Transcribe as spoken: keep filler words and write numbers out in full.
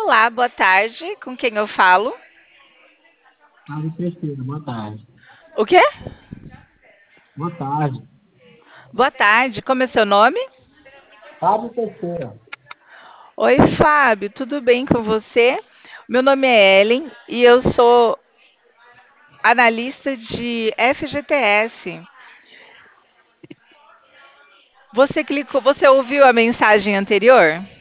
Olá, boa tarde. Com quem eu falo? Fábio Teixeira, boa tarde. O quê? Boa tarde. Boa tarde. Como é seu nome? Fábio Teixeira. Oi, Fábio. Tudo bem com você? Meu nome é Ellen e eu sou analista de F G T S. Você clicou, você ouviu a mensagem anterior?